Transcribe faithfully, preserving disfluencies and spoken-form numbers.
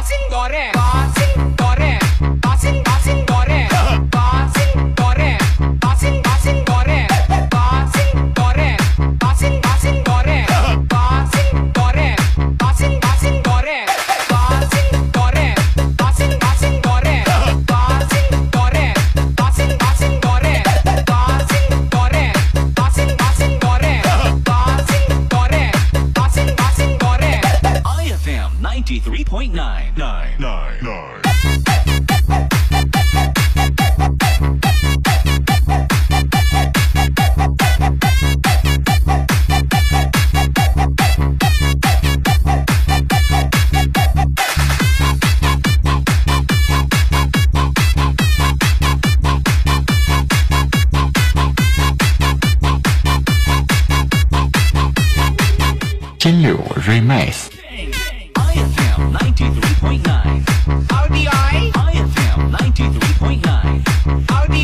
ninety-three point nine. Nine, nine, nine. 金柳 Remix。 I F M ninety-three point nine.